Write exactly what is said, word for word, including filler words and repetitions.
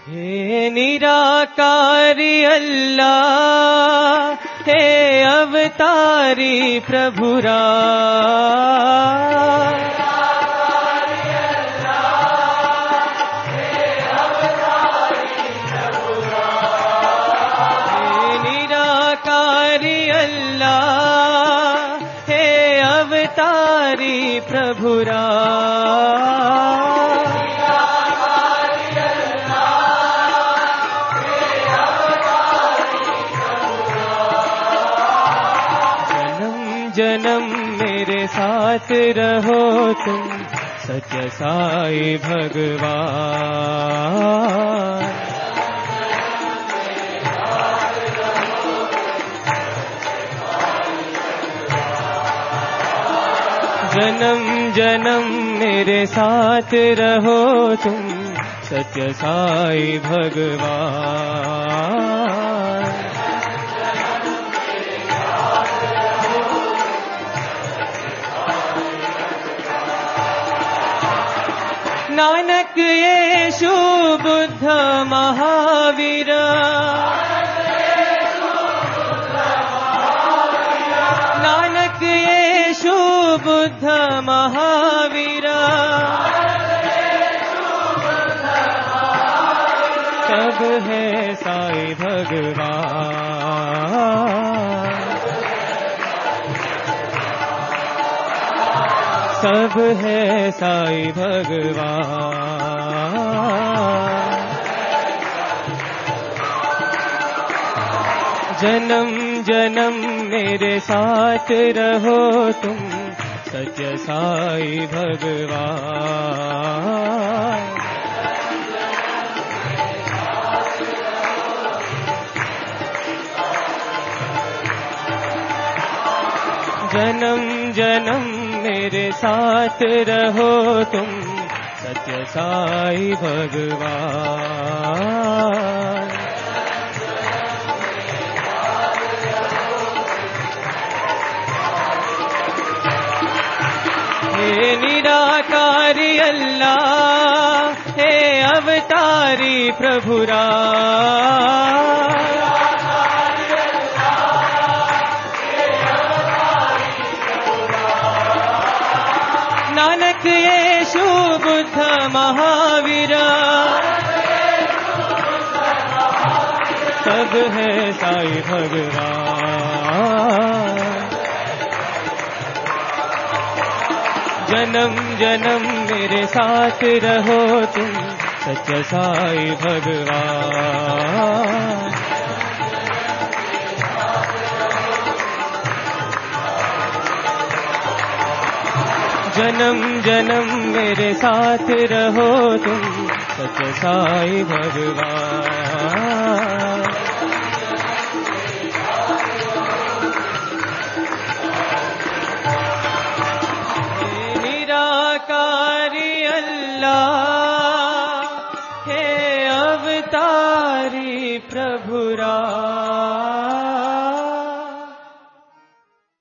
हे निराकारी अल्लाह, हे अवतारी प्रभु राम। प्रभु राम, जन्म जन्म मेरे साथ रहो तुम सच्चे साई भगवान। जन्म जन्म मेरे साथ रहो तुम सत्य साई भगवान। नानक येशु बुद्ध महावीर, नानक येशु बुद्ध महावीर, सब है साई भगवान। सब है साई भगवान। जन्म जन्म मेरे साथ रहो तुम सच्चे साई भगवान। जन्म जन्म मेरे साथ रहो तुम सत्य साई भगवान। हे निराकारी अल्लाह, हे अवतारी प्रभु राम। नानक येशु बुद्ध महावीर, सब है साई भगवान। जन्म जन्म मेरे साथ रहो तुम सच्चा साई भगवान। जन्म जन्म मेरे साथ रहो तुम सच्चा साई भगवान। निराकारी अल्लाह, हे अवतारी प्रभु राम।